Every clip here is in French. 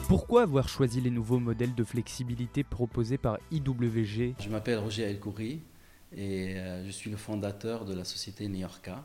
Pourquoi avoir choisi les nouveaux modèles de flexibilité proposés par IWG? Je m'appelle Roger El-Khoury et je suis le fondateur de la société Niorca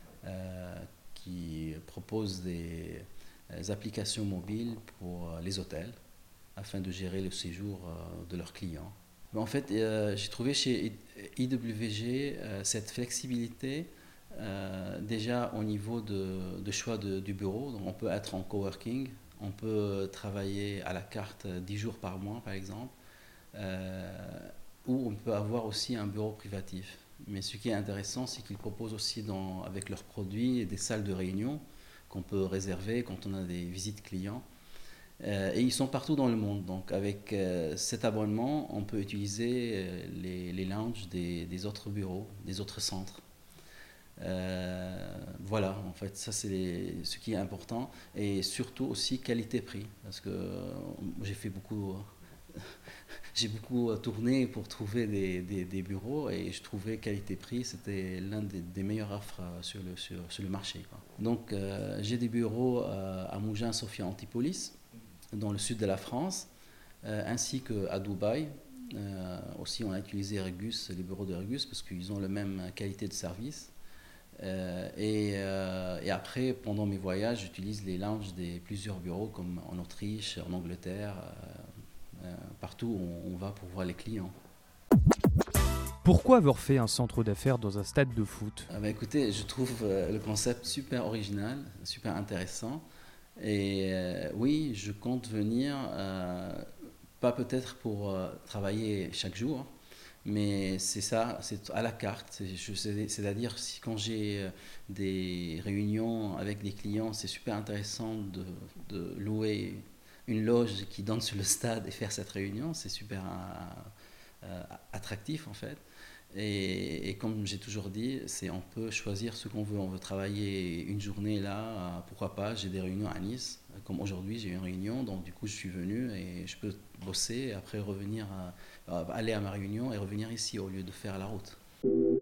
qui propose des applications mobiles pour les hôtels afin de gérer le séjour de leurs clients. Mais en fait, j'ai trouvé chez IWG cette flexibilité déjà au niveau de choix du bureau. Donc on peut être en coworking, on peut travailler à la carte 10 jours par mois par exemple. Euh, ou on peut avoir aussi un bureau privatif. Mais ce qui est intéressant, c'est qu'ils proposent aussi avec leurs produits des salles de réunion qu'on peut réserver quand on a des visites clients. Et ils sont partout dans le monde. Donc avec cet abonnement, on peut utiliser les lounges des autres bureaux, des autres centres. Voilà, en fait, ça c'est ce qui est important. Et surtout aussi qualité-prix. Parce que j'ai beaucoup tourné pour trouver des bureaux et je trouvais qualité-prix, c'était l'un des meilleures offres sur le marché, quoi. Donc j'ai des bureaux à Mougins, Sofia, Antipolis, dans le sud de la France, ainsi qu'à Dubaï. Aussi, on a utilisé Regus, les bureaux de Regus, parce qu'ils ont la même qualité de service. Et après, pendant mes voyages, j'utilise les lounges des plusieurs bureaux, comme en Autriche, en Angleterre, partout où on va pour voir les clients. Pourquoi avoir fait un centre d'affaires dans un stade de foot? Écoutez, je trouve le concept super original, super intéressant. Et oui, je compte venir, pas peut-être pour travailler chaque jour, mais c'est ça, c'est à la carte. C'est-à-dire quand j'ai des réunions avec des clients, c'est super intéressant de louer une loge qui donne sur le stade et faire cette réunion. C'est super attractif en fait. Et comme j'ai toujours dit, on peut choisir ce qu'on veut. On veut travailler une journée là, pourquoi pas. J'ai des réunions à Nice, comme aujourd'hui j'ai eu une réunion, donc du coup je suis venu et je peux bosser et après revenir, aller à ma réunion et revenir ici au lieu de faire la route.